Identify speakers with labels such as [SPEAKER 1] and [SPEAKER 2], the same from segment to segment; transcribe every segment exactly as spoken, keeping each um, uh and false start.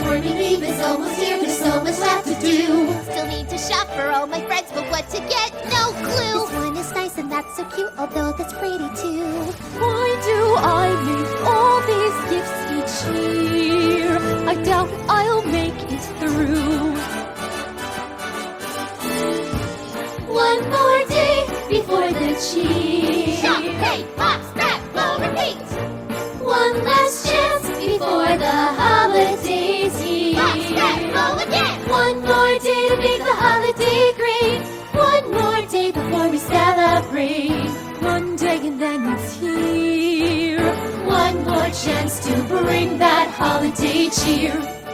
[SPEAKER 1] Housewarming Eve is almost here, there's so much left to do.
[SPEAKER 2] Still need to shop for all my friends, but what to get, no clue.
[SPEAKER 1] This one is nice and that's so cute, although that's pretty too.
[SPEAKER 3] Why do I make all these gifts each year? I doubt I'll make it through.
[SPEAKER 1] One more day before the cheer.
[SPEAKER 2] Shop, pay, box, scrap, blow, repeat.
[SPEAKER 1] One last chance before the holidays here.
[SPEAKER 2] Box, scrap, blow again.
[SPEAKER 1] One more day to make the holiday great. One more day before we celebrate.
[SPEAKER 3] One day and then it's here.
[SPEAKER 1] One more chance to bring that holiday cheer.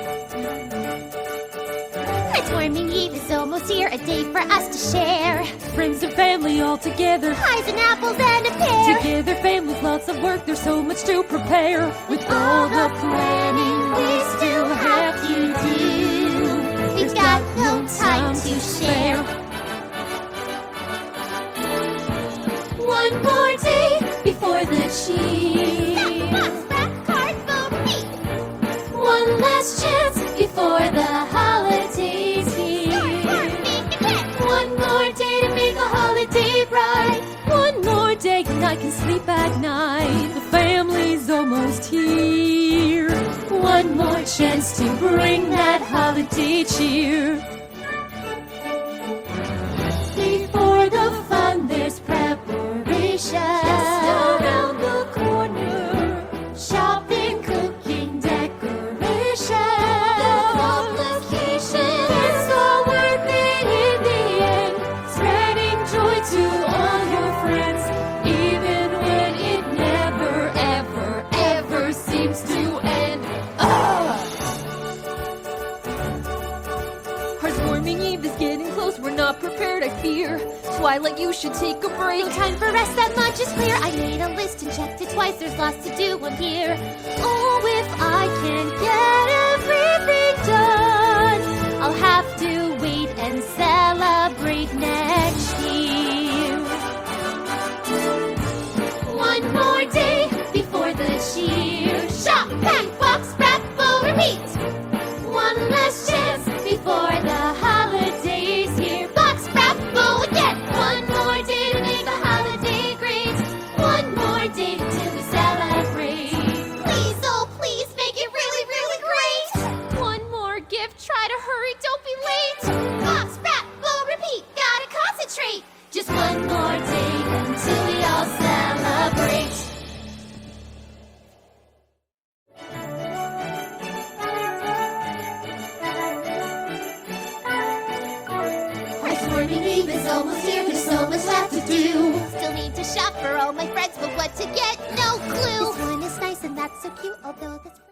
[SPEAKER 2] Housewarming Eve is almost here, a day for us to share.
[SPEAKER 3] Friends and family all together.
[SPEAKER 2] Pies and apples and a pear.
[SPEAKER 3] Together, families, lots of work. There's so much to prepare. With all the planning we still have to do,
[SPEAKER 2] We've got no time to share.
[SPEAKER 1] One more day before the cheer.
[SPEAKER 2] Box, scrap, card, blow, repeat.
[SPEAKER 1] One last chance before the holidays here.
[SPEAKER 2] Think again.
[SPEAKER 1] One more day to make the holiday bright.
[SPEAKER 3] one more day and I can sleep at night. The family's almost here.
[SPEAKER 1] One more chance to bring that holiday cheer. Before the fun, there's preparation. Just around the corner. Shopping, cooking, decoration. The complication is all worth it in the end. Spreading joy to all your friends, even when it never, ever, ever seems to end. Ah!
[SPEAKER 3] Housewarming Eve is getting close. We're not prepared, I fear. Twilight, you should take a break.
[SPEAKER 2] No time for rest, that much is clear. I made a list and checked it twice. There's lots to do, I'm here.
[SPEAKER 3] Oh, if I can get everything done,
[SPEAKER 2] I'll have to wait and celebrate next year.
[SPEAKER 1] One more day before the cheer.
[SPEAKER 2] Shop, pack, box, scrap, blow, repeat.
[SPEAKER 1] One last chance before the holidays here.
[SPEAKER 2] Box, scrap, blow again.
[SPEAKER 1] One more day to make the holiday great. One more day till we celebrate.
[SPEAKER 2] Please, oh please, make it really, really great.
[SPEAKER 3] one more gift. Try to hurry, don't be late.
[SPEAKER 2] Box, scrap, blow, repeat. Gotta concentrate.
[SPEAKER 1] Just one more day until we all celebrate. Housewarming Eve is almost here, there's so much left to do.
[SPEAKER 2] Still need to shop for all my friends, but what to get, no clue.
[SPEAKER 1] This one is nice and that's so cute, although that's